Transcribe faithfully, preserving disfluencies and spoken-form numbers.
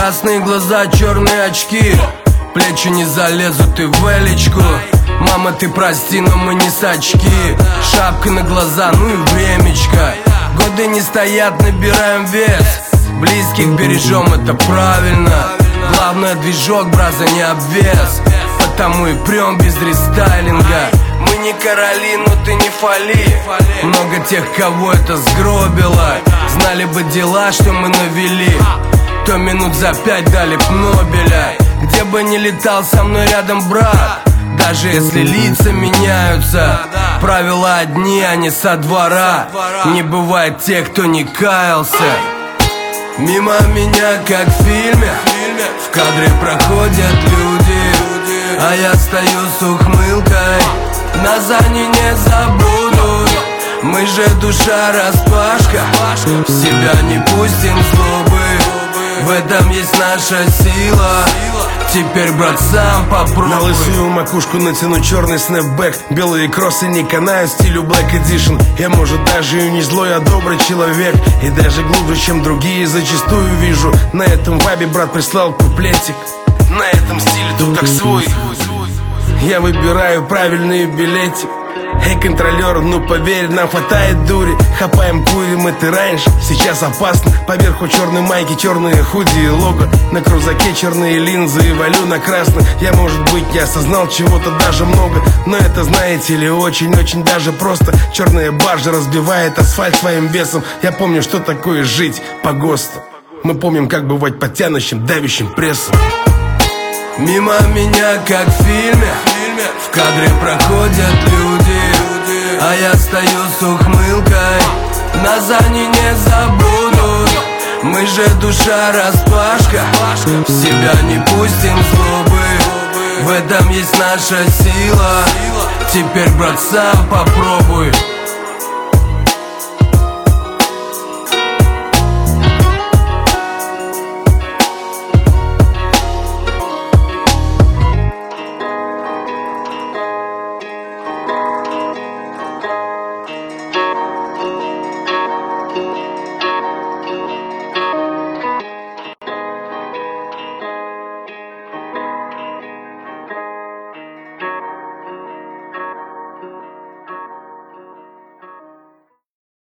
Красные глаза, черные очки, плечи не залезут и в элечку. Мама, ты прости, но мы не сачки. Шапка на глаза, ну и времечко. Годы не стоят, набираем вес. Близких бережем, это правильно. Главное, движок, браза, не обвес. Потому и прем без рестайлинга. Мы не короли, но ты не фали. Много тех, кого это сгробило. Знали бы дела, что мы навели, то минут за пять дали б Нобеля. Где бы ни летал, со мной рядом брат. Даже если лица меняются, правила одни, а не со двора. Не бывает тех, кто не каялся. Мимо меня, как в фильме, в кадре проходят люди, а я стою с ухмылкой. Назад не забудут. Мы же душа распашка, в себя не пустим злобы. В этом есть наша сила. Теперь, брат, сам попробуй. На лысую макушку натяну черный снэпбэк. Белые кроссы не канают стилю Black Edition. Я, может, даже и не злой, а добрый человек. И даже глубже, чем другие, зачастую вижу. На этом вайбе брат прислал куплетик. На этом стиле тут как свой. Я выбираю правильный билетик. Эй, контролер, ну поверь, нам хватает дури. Хапаем, курим, это раньше, сейчас опасно. Поверху черной майки, черные худи и лого. На крузаке черные линзы и валю на красный. Я, может быть, не осознал чего-то даже много, но это, знаете ли, очень-очень даже просто. Черная баржа разбивает асфальт своим весом. Я помню, что такое жить по ГОСТу. Мы помним, как бывать под тянущим, давящим прессом. Мимо меня, как в фильме, в кадре проходят люди, а я стою с ухмылкой. Назад не забудут. Мы же душа распашка, в себя не пустим злобы. В этом есть наша сила. Теперь, брат, сам попробуй.